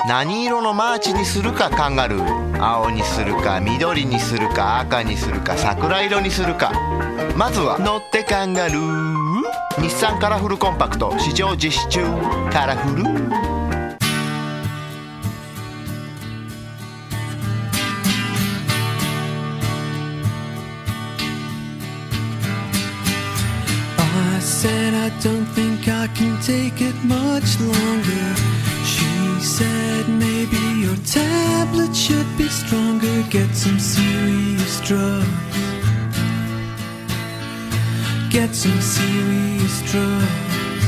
何色のマーチにするかカンガルー。青にするか緑にするか赤にするか桜色にするか。まずは乗ってカンガルー。日産カラフルコンパクト試乗実施中。カラフル I said I don't think I can take it much longer. She said maybe your tablet should be stronger. Get some serious drugs. Get some serious drugs.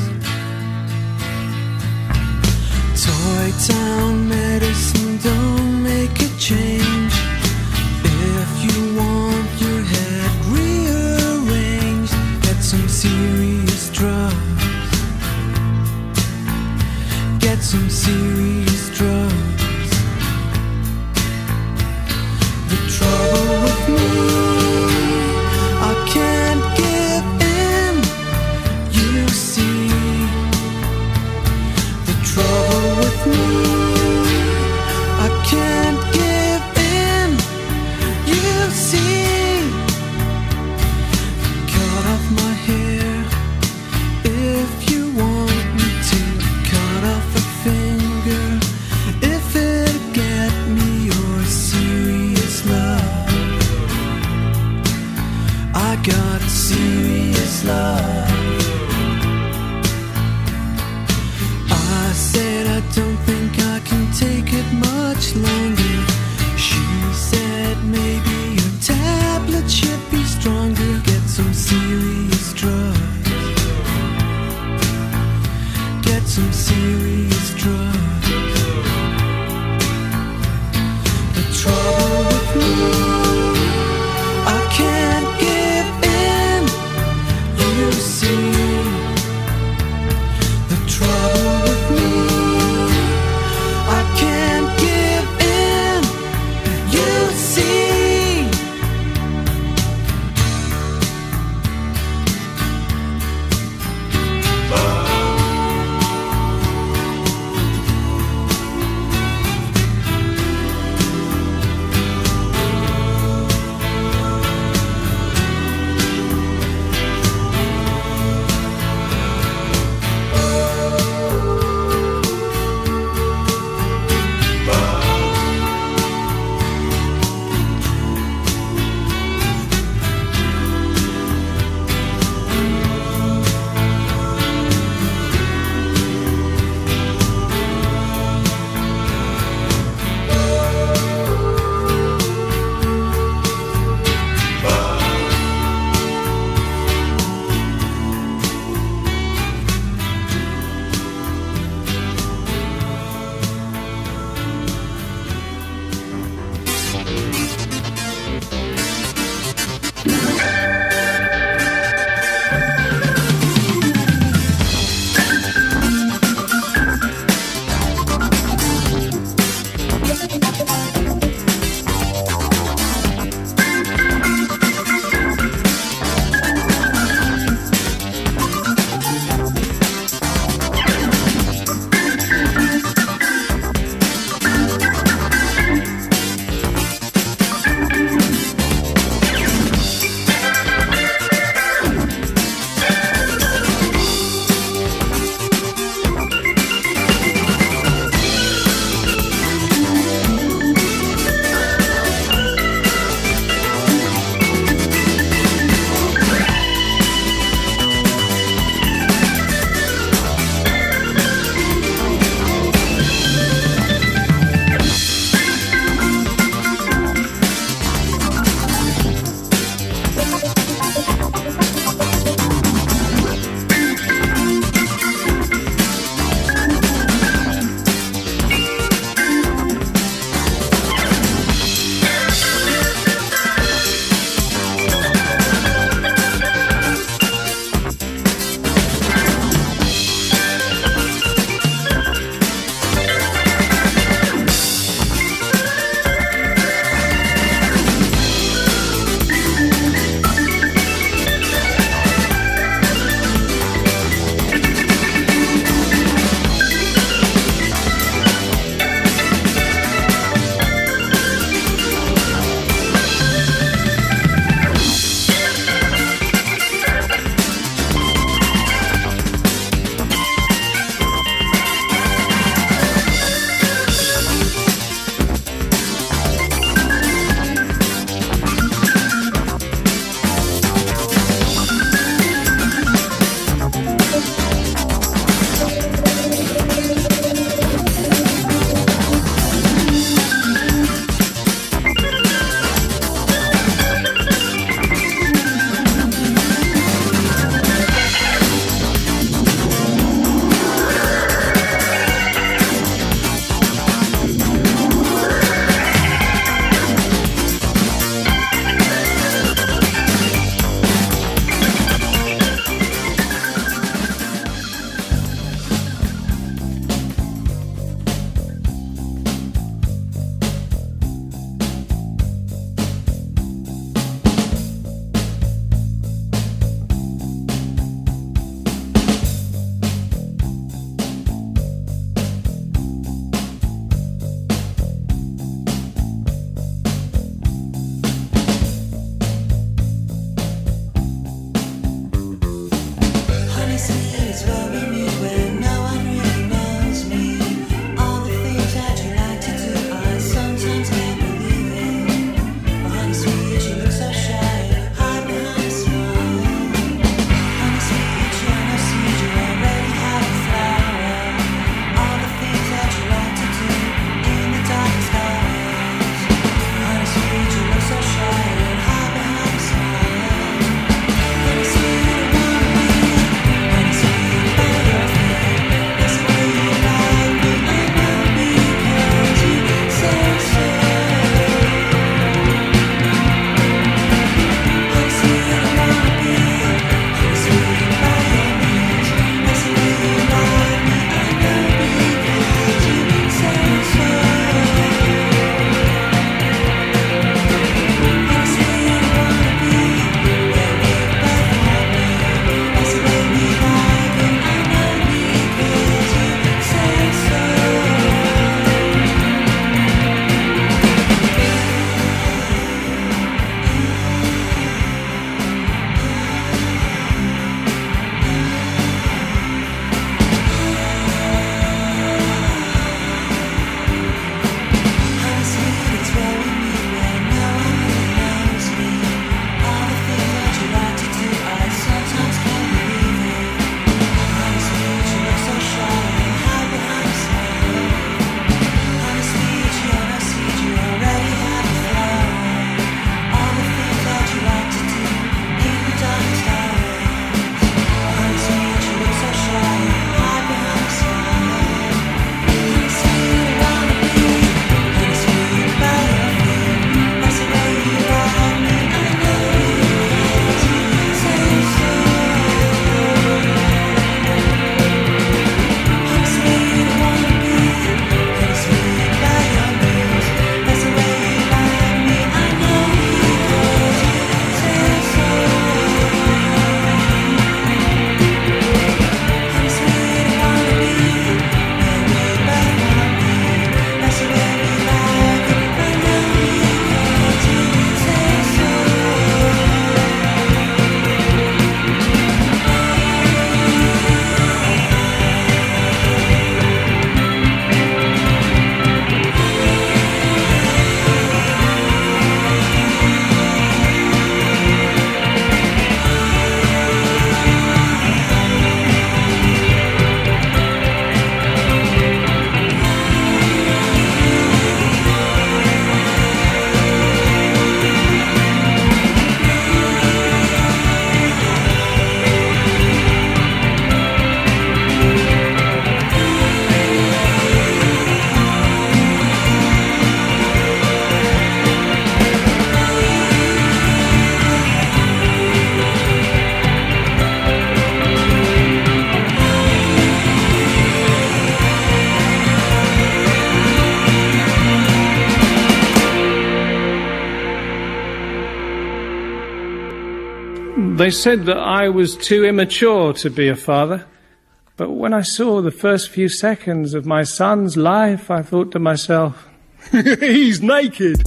Toy Town medicine don't make a change. If you want your head rearranged, get some serious drugs. Get some serious drugs. The trouble with me, I can't give in, you see. The trouble with me, They said that I was too immature to be a father. But when I saw the first few seconds of my son's life, I thought to myself, he's naked.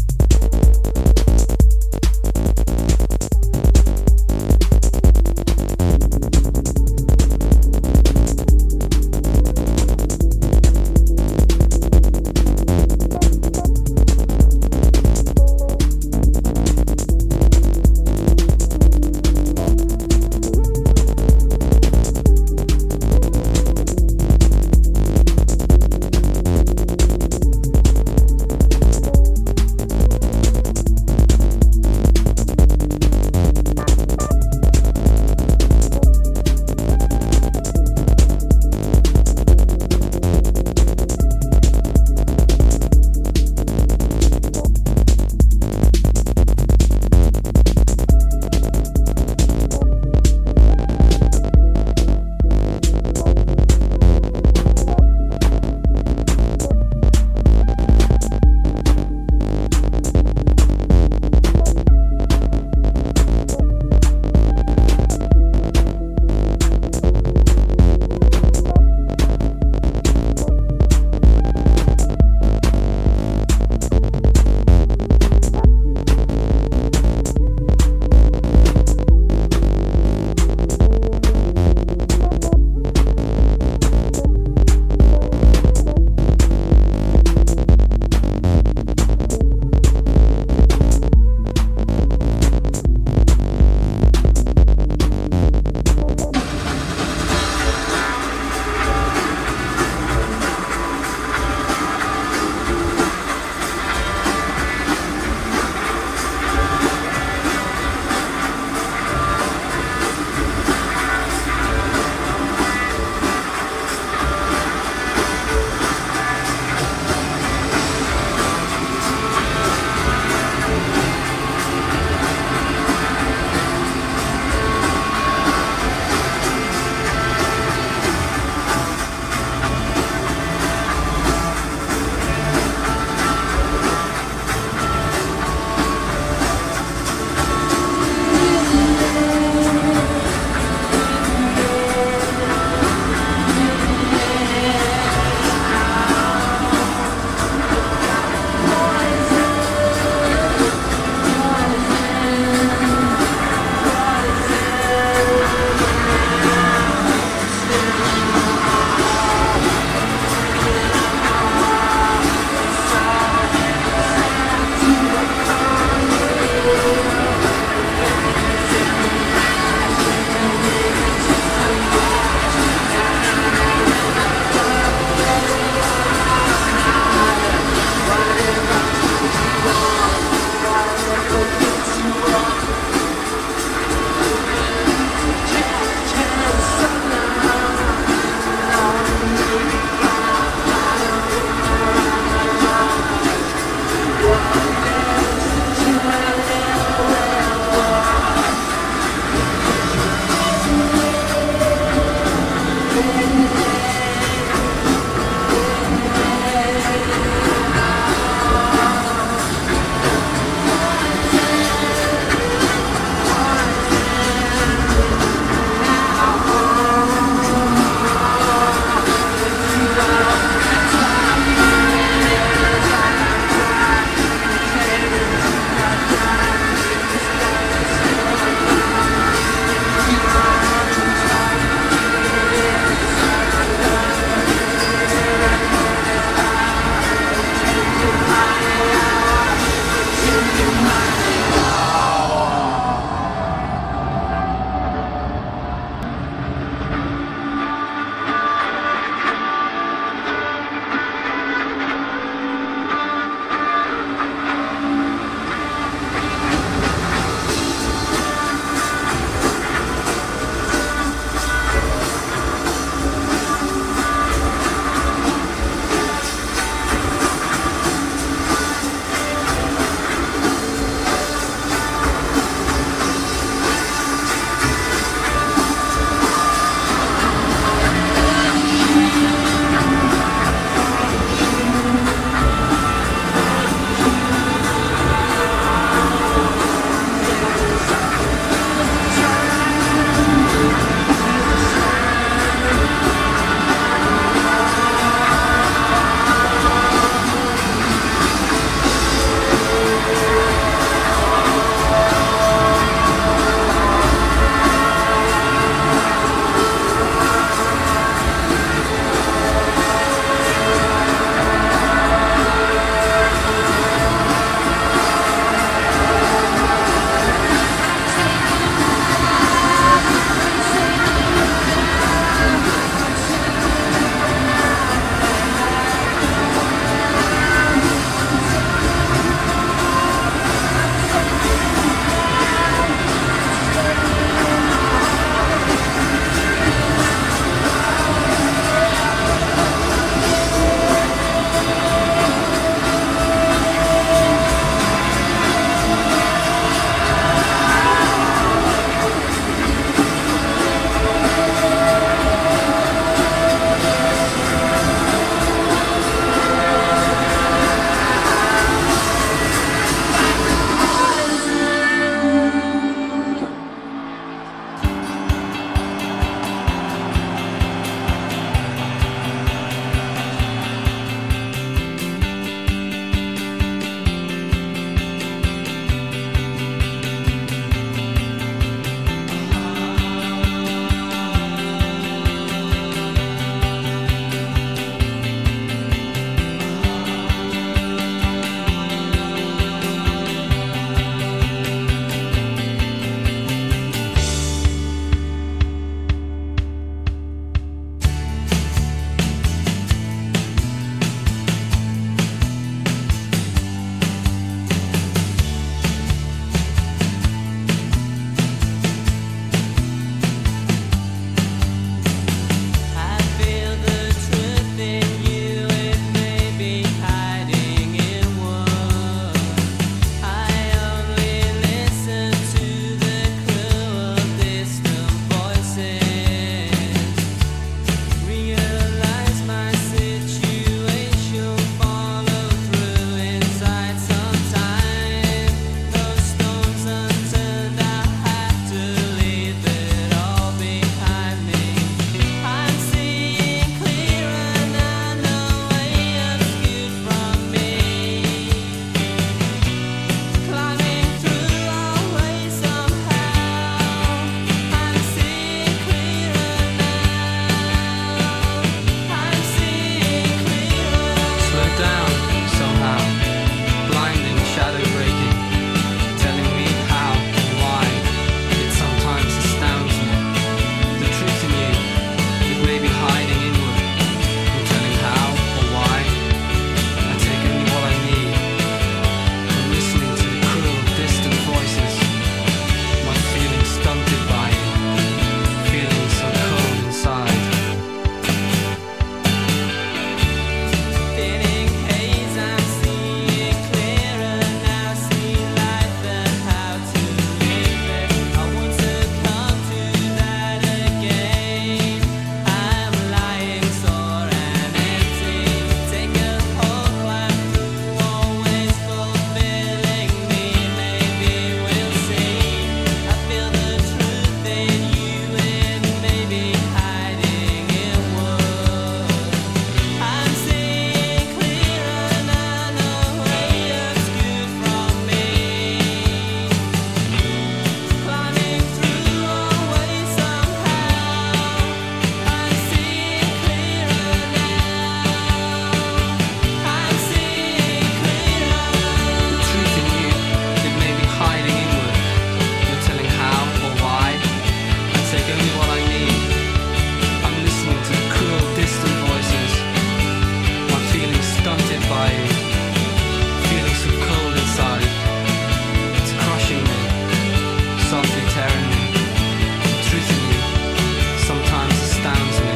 by you, feeling so cold inside. It's crushing me, softly tearing me. The truth in you sometimes astounds me.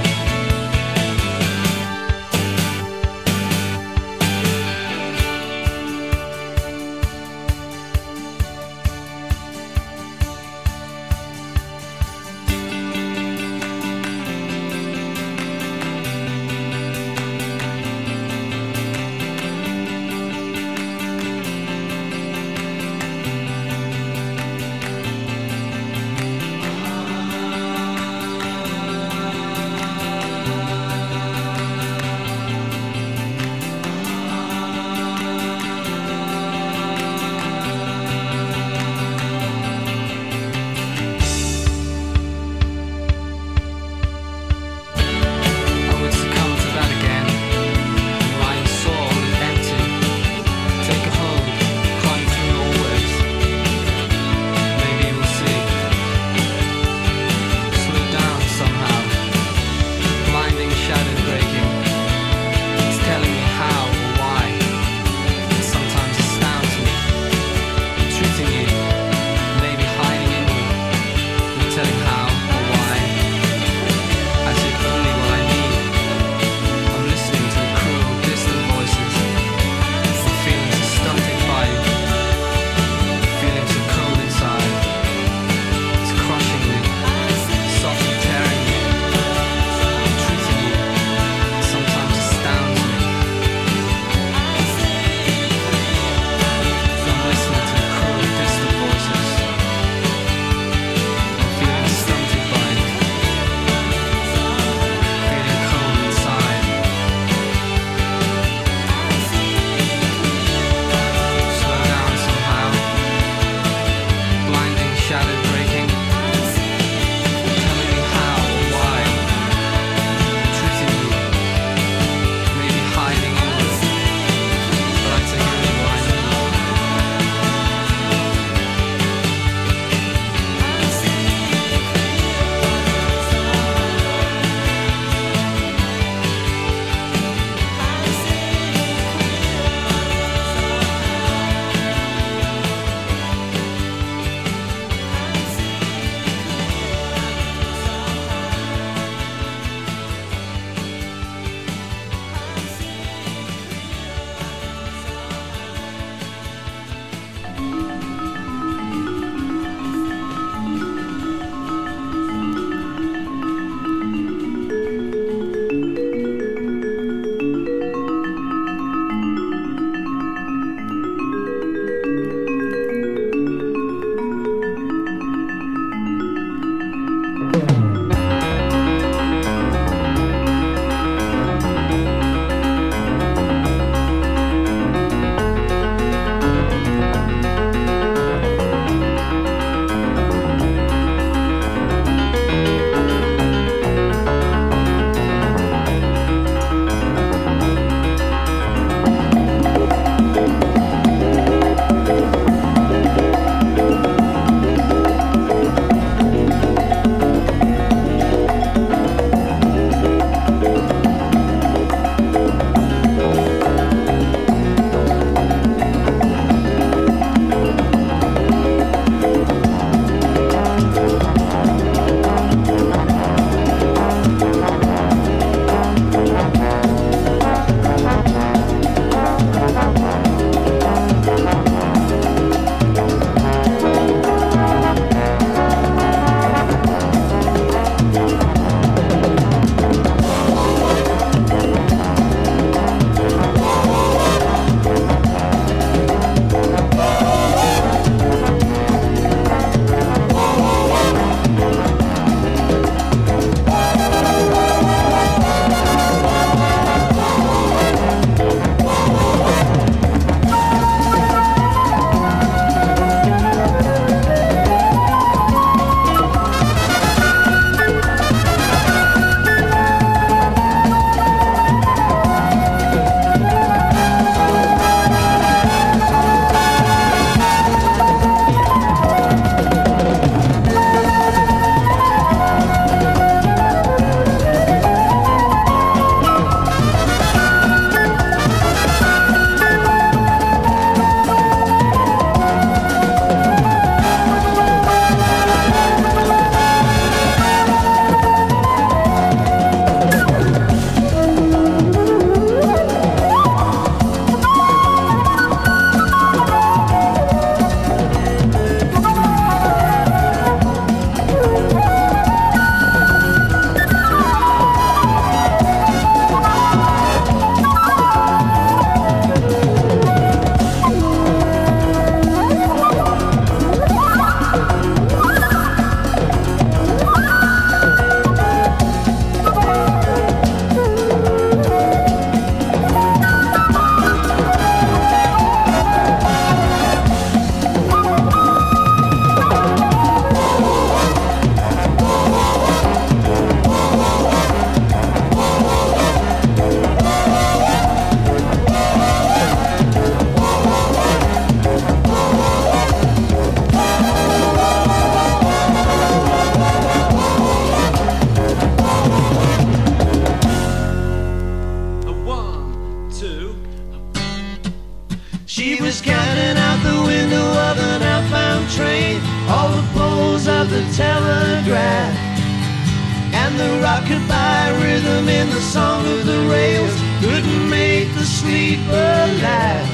She was counting out the window of an outbound train all the poles of the telegraph, and the rockabye rhythm in the song of the rails couldn't make the sleeper laugh.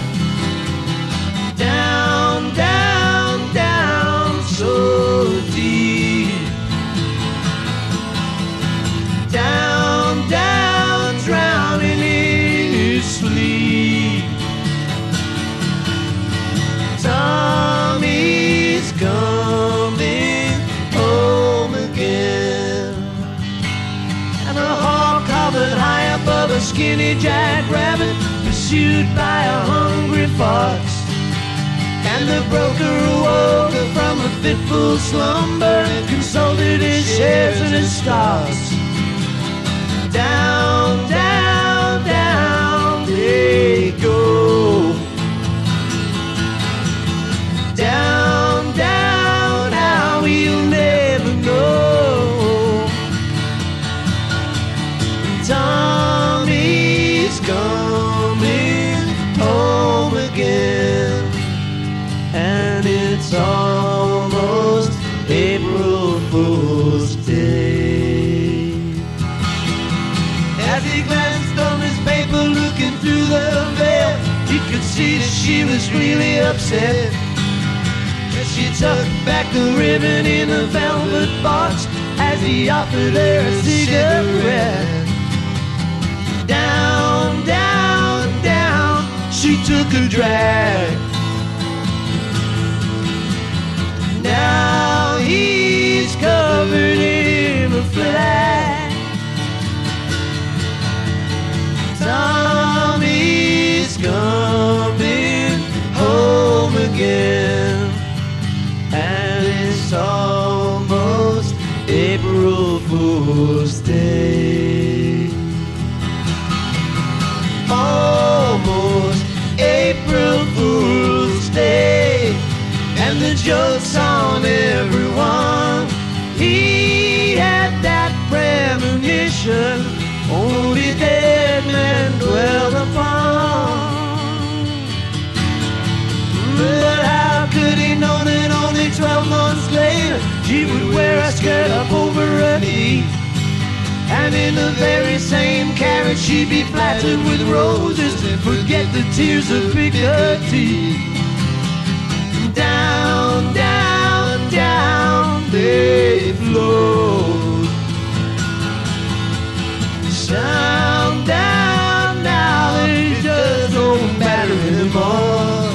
Down, down, down, so deep. Down, down, drowning in his sleep. Tommy's coming home again. And a hawk hovered high above a skinny jackrabbit, pursued by a hungry fox. And the broker awoke from a fitful slumber and consulted his shares and his stocks. Down, down, down they go. Down, down, how we'll never know. Tommy's coming home again, and it's almost April Fool's Day. As he glanced on his paper, looking through the veil, he could see that she was really upset. She tucked back the ribbon in a velvet box as he offered her a cigarette. Down, down, down, she took a drag. Now he's covered in a flag. Tommy's coming home again, and it's almost April Fool's Day. Almost April Fool's Day, and the joke's on everyone. He had that premonition only dead men dwell upon. But how could he know that only 12 months later she would wear a skirt up over her knee, and in the very same carriage she'd be flattered with roses and forget the tears of bigotry. Down, down, down they flow. Down, down, now they just don't matter anymore.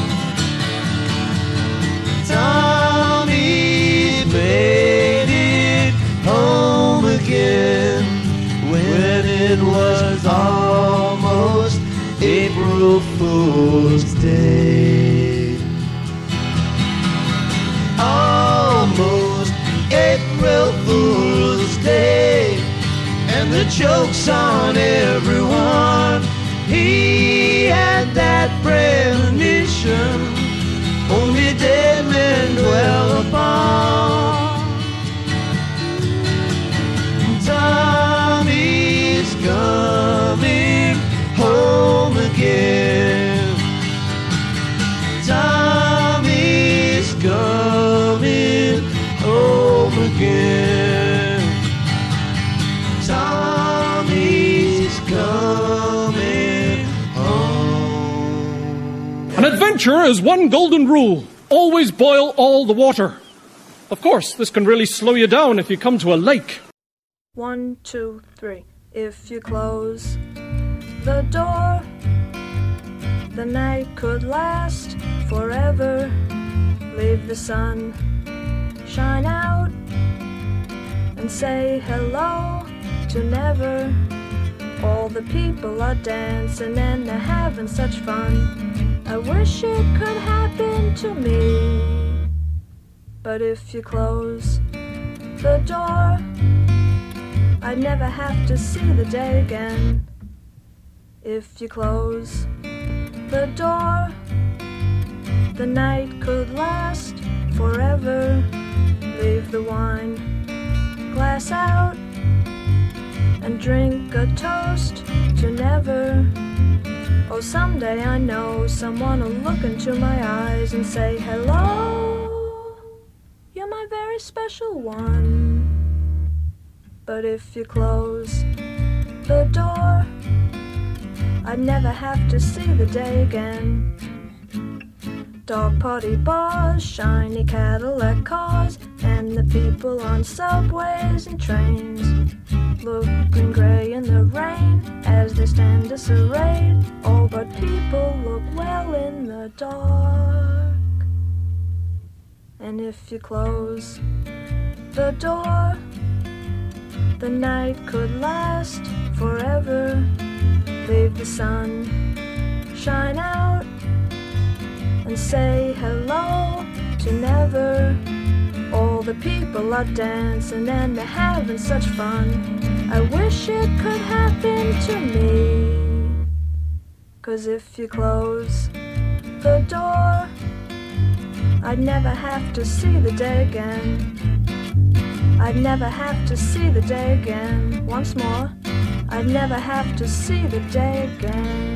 Tommy made it home again when it was almost April Fool's Day. Almost April Fool's Day, and the joke's on everyone. He had that premonition only dead men dwell upon. Tommy's coming home again. Tommy's coming home again. Tommy's coming home. An adventure is one golden rule. Always boil all the water. Of course, this can really slow you down if you come to a lake. 1, 2, 3. If you close the door, the night could last forever. Leave the sun shine out and say hello to never. All the people are dancing and they're having such fun. I wish it could happen to me. But if you close the door, I'd never have to see the day again. If you close the door, the night could last forever. Leave the wine glass out and drink a toast to never. Oh, someday I know someone will look into my eyes and say, hello, you're my very special one. But if you close the door, I'd never have to see the day again. Dog potty bars, shiny Cadillac cars, and the people on subways and trains look green grey in the rain as they stand disarrayed. Oh, but people look well in the dark. And if you close the door, the night could last forever. Leave the sun shine out and say hello to never. All the people are dancing and they're having such fun. I wish it could happen to me. 'Cause if you close the door, I'd never have to see the day again. I'd never have to see the day again. Once more, I'd never have to see the day again.